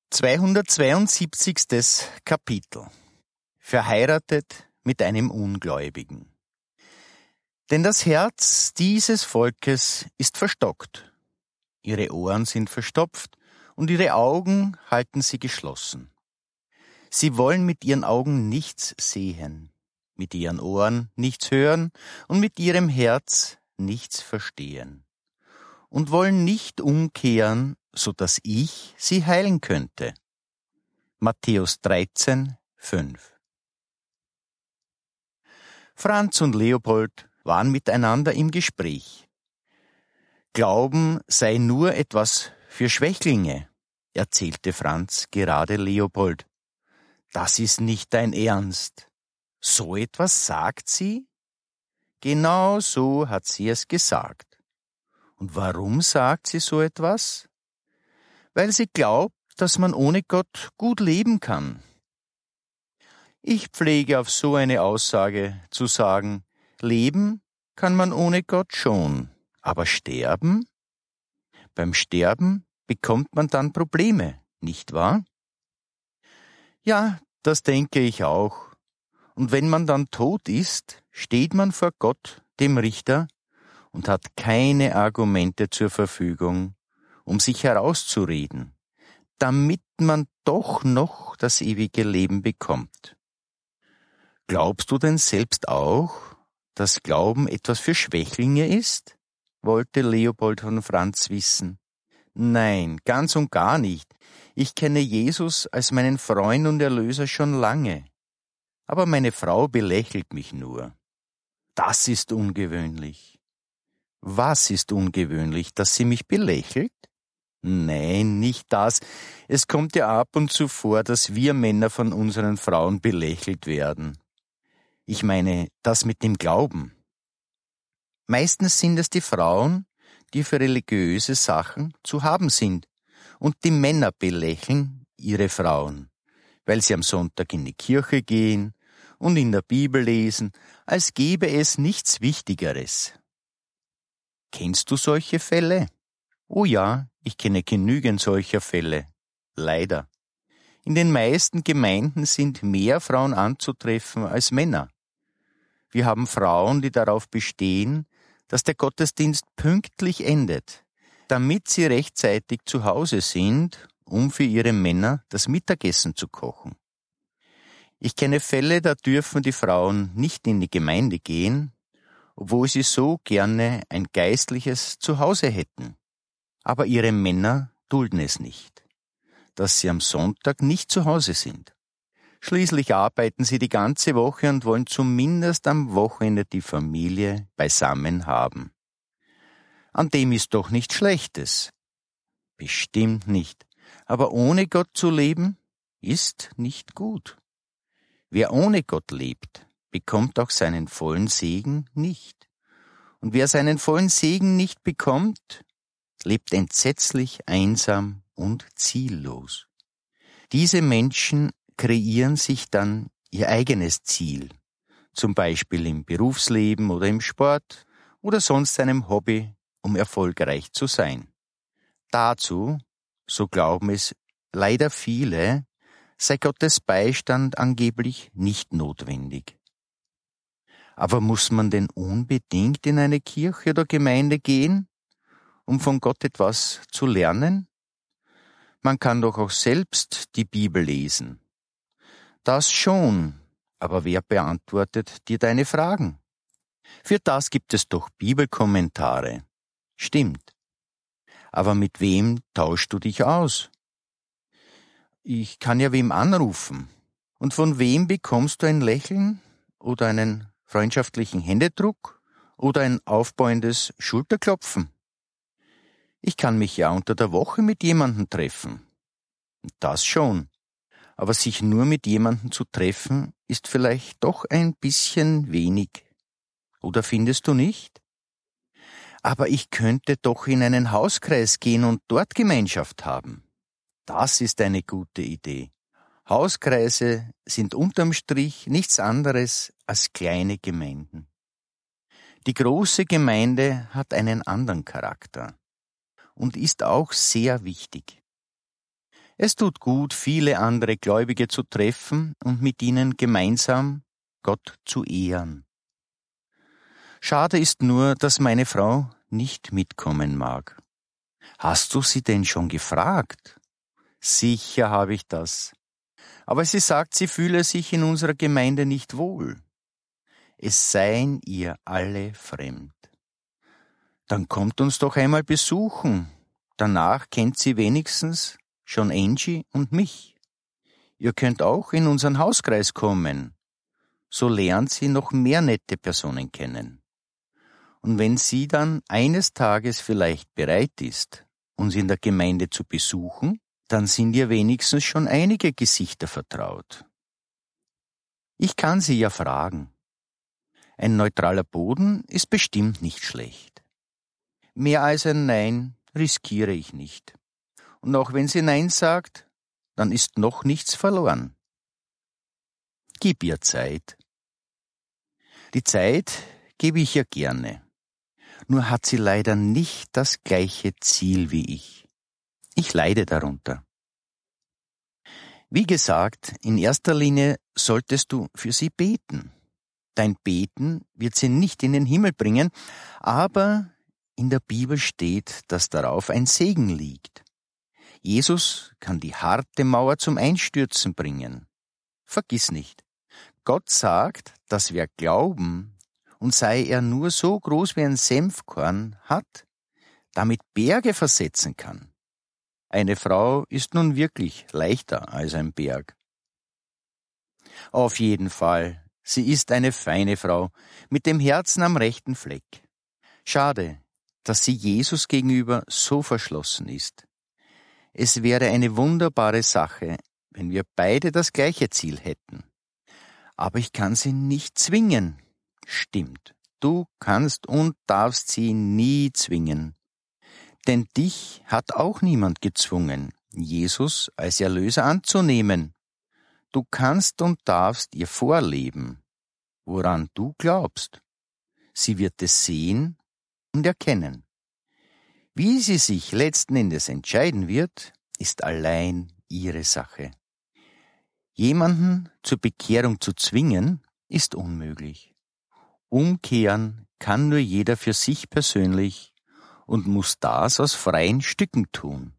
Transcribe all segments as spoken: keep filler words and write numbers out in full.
zweihundertzweiundsiebzigstes Kapitel. Verheiratet mit einem Ungläubigen. Denn das Herz dieses Volkes ist verstockt. Ihre Ohren sind verstopft und ihre Augen halten sie geschlossen. Sie wollen mit ihren Augen nichts sehen, mit ihren Ohren nichts hören und mit ihrem Herz nichts verstehen. Und wollen nicht umkehren, so dass ich sie heilen könnte. Matthäus dreizehn, fünf. Franz und Leopold waren miteinander im Gespräch. Glauben sei nur etwas für Schwächlinge, erzählte Franz gerade Leopold. Das ist nicht dein Ernst. So etwas sagt sie? Genau so hat sie es gesagt. Und warum sagt sie so etwas? Weil sie glaubt, dass man ohne Gott gut leben kann. Ich pflege auf so eine Aussage zu sagen, leben kann man ohne Gott schon, aber sterben? Beim Sterben bekommt man dann Probleme, nicht wahr? Ja, das denke ich auch. Und wenn man dann tot ist, steht man vor Gott, dem Richter, und hat keine Argumente zur Verfügung, um sich herauszureden, damit man doch noch das ewige Leben bekommt. Glaubst du denn selbst auch, dass Glauben etwas für Schwächlinge ist? Wollte Leopold von Franz wissen. Nein, ganz und gar nicht. Ich kenne Jesus als meinen Freund und Erlöser schon lange. Aber meine Frau belächelt mich nur. Das ist ungewöhnlich. Was ist ungewöhnlich, dass sie mich belächelt? Nein, nicht das. Es kommt ja ab und zu vor, dass wir Männer von unseren Frauen belächelt werden. Ich meine, das mit dem Glauben. Meistens sind es die Frauen, die für religiöse Sachen zu haben sind, und die Männer belächeln ihre Frauen, weil sie am Sonntag in die Kirche gehen und in der Bibel lesen, als gäbe es nichts Wichtigeres. Kennst du solche Fälle? Oh ja, ich kenne genügend solcher Fälle. Leider. In den meisten Gemeinden sind mehr Frauen anzutreffen als Männer. Wir haben Frauen, die darauf bestehen, dass der Gottesdienst pünktlich endet, damit sie rechtzeitig zu Hause sind, um für ihre Männer das Mittagessen zu kochen. Ich kenne Fälle, da dürfen die Frauen nicht in die Gemeinde gehen, obwohl sie so gerne ein geistliches Zuhause hätten. Aber ihre Männer dulden es nicht, dass sie am Sonntag nicht zu Hause sind. Schließlich arbeiten sie die ganze Woche und wollen zumindest am Wochenende die Familie beisammen haben. An dem ist doch nichts Schlechtes. Bestimmt nicht. Aber ohne Gott zu leben, ist nicht gut. Wer ohne Gott lebt, bekommt auch seinen vollen Segen nicht. Und wer seinen vollen Segen nicht bekommt, lebt entsetzlich einsam und ziellos. Diese Menschen kreieren sich dann ihr eigenes Ziel, zum Beispiel im Berufsleben oder im Sport oder sonst einem Hobby, um erfolgreich zu sein. Dazu, so glauben es leider viele, sei Gottes Beistand angeblich nicht notwendig. Aber muss man denn unbedingt in eine Kirche oder Gemeinde gehen, um von Gott etwas zu lernen? Man kann doch auch selbst die Bibel lesen. Das schon, aber wer beantwortet dir deine Fragen? Für das gibt es doch Bibelkommentare. Stimmt. Aber mit wem tauschst du dich aus? Ich kann ja wem anrufen. Und von wem bekommst du ein Lächeln oder einen freundschaftlichen Händedruck oder ein aufbauendes Schulterklopfen? Ich kann mich ja unter der Woche mit jemandem treffen. Das schon. Aber sich nur mit jemandem zu treffen, ist vielleicht doch ein bisschen wenig. Oder findest du nicht? Aber ich könnte doch in einen Hauskreis gehen und dort Gemeinschaft haben. Das ist eine gute Idee. Hauskreise sind unterm Strich nichts anderes als kleine Gemeinden. Die große Gemeinde hat einen anderen Charakter und ist auch sehr wichtig. Es tut gut, viele andere Gläubige zu treffen und mit ihnen gemeinsam Gott zu ehren. Schade ist nur, dass meine Frau nicht mitkommen mag. Hast du sie denn schon gefragt? Sicher habe ich das. Aber sie sagt, sie fühle sich in unserer Gemeinde nicht wohl. Es seien ihr alle fremd. Dann kommt uns doch einmal besuchen. Danach kennt sie wenigstens schon Angie und mich. Ihr könnt auch in unseren Hauskreis kommen. So lernt sie noch mehr nette Personen kennen. Und wenn sie dann eines Tages vielleicht bereit ist, uns in der Gemeinde zu besuchen, dann sind ihr wenigstens schon einige Gesichter vertraut. Ich kann sie ja fragen. Ein neutraler Boden ist bestimmt nicht schlecht. Mehr als ein Nein riskiere ich nicht. Und auch wenn sie Nein sagt, dann ist noch nichts verloren. Gib ihr Zeit. Die Zeit gebe ich ihr gerne. Nur hat sie leider nicht das gleiche Ziel wie ich. Ich leide darunter. Wie gesagt, in erster Linie solltest du für sie beten. Dein Beten wird sie nicht in den Himmel bringen, aber in der Bibel steht, dass darauf ein Segen liegt. Jesus kann die harte Mauer zum Einstürzen bringen. Vergiss nicht, Gott sagt, dass wer Glauben, und sei er nur so groß wie ein Senfkorn, hat, damit Berge versetzen kann. Eine Frau ist nun wirklich leichter als ein Berg. Auf jeden Fall, sie ist eine feine Frau, mit dem Herzen am rechten Fleck. Schade, dass sie Jesus gegenüber so verschlossen ist. Es wäre eine wunderbare Sache, wenn wir beide das gleiche Ziel hätten. Aber ich kann sie nicht zwingen. Stimmt, du kannst und darfst sie nie zwingen. Denn dich hat auch niemand gezwungen, Jesus als Erlöser anzunehmen. Du kannst und darfst ihr vorleben, woran du glaubst. Sie wird es sehen und erkennen. Wie sie sich letzten Endes entscheiden wird, ist allein ihre Sache. Jemanden zur Bekehrung zu zwingen, ist unmöglich. Umkehren kann nur jeder für sich persönlich und muss das aus freien Stücken tun.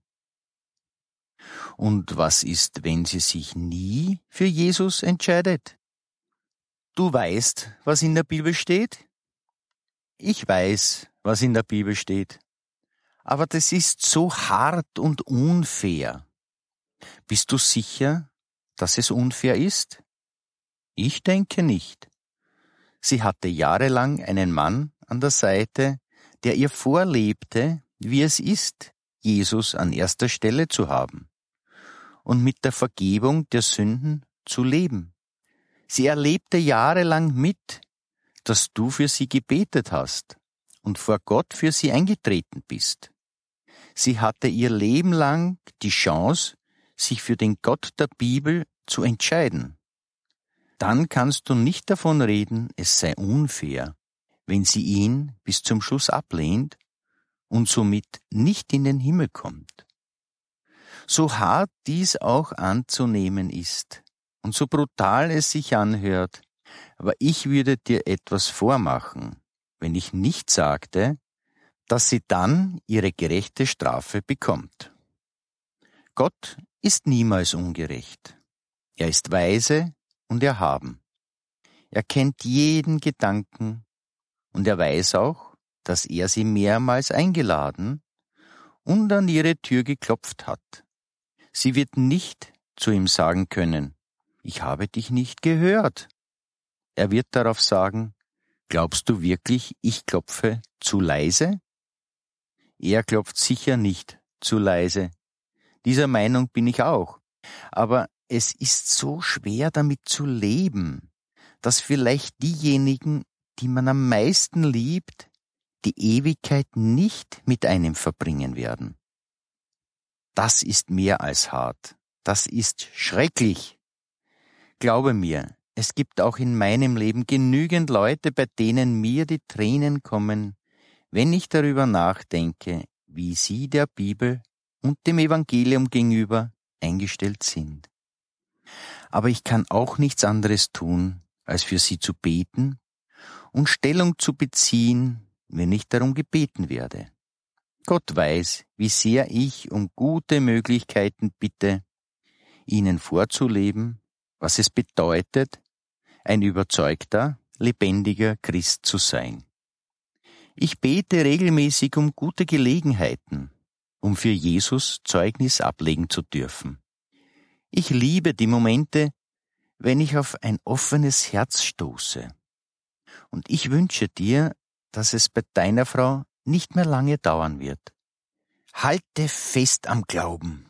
Und was ist, wenn sie sich nie für Jesus entscheidet? Du weißt, was in der Bibel steht? Ich weiß, was in der Bibel steht. Aber das ist so hart und unfair. Bist du sicher, dass es unfair ist? Ich denke nicht. Sie hatte jahrelang einen Mann an der Seite, der ihr vorlebte, wie es ist, Jesus an erster Stelle zu haben und mit der Vergebung der Sünden zu leben. Sie erlebte jahrelang mit, dass du für sie gebetet hast und vor Gott für sie eingetreten bist. Sie hatte ihr Leben lang die Chance, sich für den Gott der Bibel zu entscheiden. Dann kannst du nicht davon reden, es sei unfair, wenn sie ihn bis zum Schluss ablehnt und somit nicht in den Himmel kommt. So hart dies auch anzunehmen ist und so brutal es sich anhört, aber ich würde dir etwas vormachen, wenn ich nicht sagte, dass sie dann ihre gerechte Strafe bekommt. Gott ist niemals ungerecht. Er ist weise und erhaben. Er kennt jeden Gedanken und er weiß auch, dass er sie mehrmals eingeladen und an ihre Tür geklopft hat. Sie wird nicht zu ihm sagen können, ich habe dich nicht gehört. Er wird darauf sagen, glaubst du wirklich, ich klopfe zu leise? Er klopft sicher nicht zu leise. Dieser Meinung bin ich auch. Aber es ist so schwer damit zu leben, dass vielleicht diejenigen, die man am meisten liebt, die Ewigkeit nicht mit einem verbringen werden. Das ist mehr als hart. Das ist schrecklich. Glaube mir, es gibt auch in meinem Leben genügend Leute, bei denen mir die Tränen kommen, wenn ich darüber nachdenke, wie sie der Bibel und dem Evangelium gegenüber eingestellt sind. Aber ich kann auch nichts anderes tun, als für sie zu beten und Stellung zu beziehen, wenn ich darum gebeten werde. Gott weiß, wie sehr ich um gute Möglichkeiten bitte, ihnen vorzuleben, was es bedeutet, ein überzeugter, lebendiger Christ zu sein. Ich bete regelmäßig um gute Gelegenheiten, um für Jesus Zeugnis ablegen zu dürfen. Ich liebe die Momente, wenn ich auf ein offenes Herz stoße. Und ich wünsche dir, dass es bei deiner Frau nicht mehr lange dauern wird. Halte fest am Glauben.